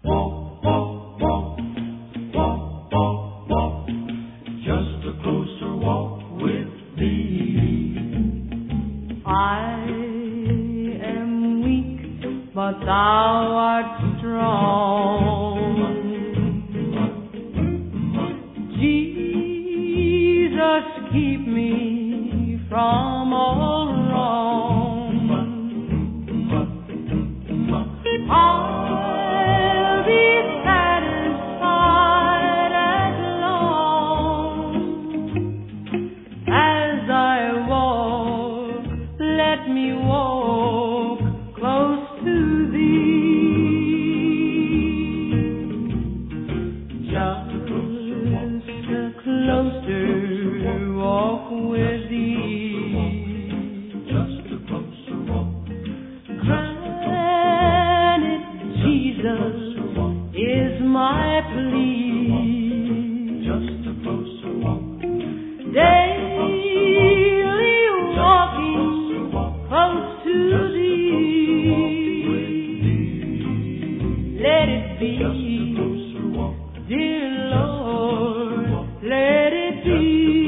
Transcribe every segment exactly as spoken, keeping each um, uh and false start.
walk, walk, walk, walk, walk, walk, just a closer walk with thee. I am weak, but thou art strong. Jesus, keep me from all wrong. I'll be satisfied as long as I walk. Let me walk close to thee. Just a closer walk with thee. Just a closer walk. Grant it, Jesus, is my plea. Just a closer walk. Daily walking close to thee. Let it be, dear Lord, let it be.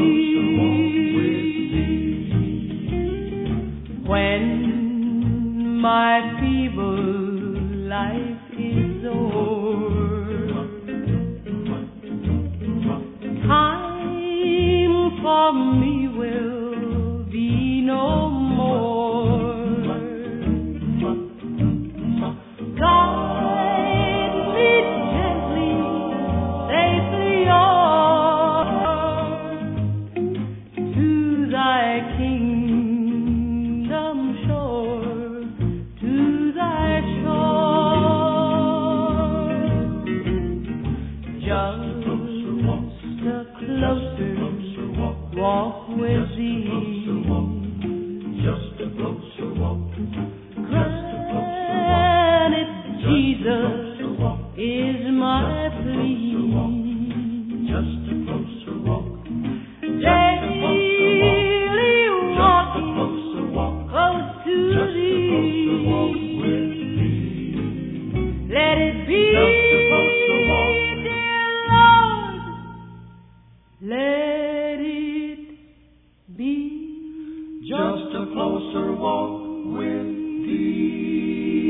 When my feeble life is o'er, time for me will be no more. Guide me gently, safely on to thy kingdom shore, to thy shore. Just a closer walk with thee. Just a closer walk. Grant it, Jesus, is my plea. Just a closer walk. Daily walking Closer walk. close to Just a closer walk thee. with thee. Let it be, Just a closer walk. dear Lord, let it be. Just a closer walk with thee.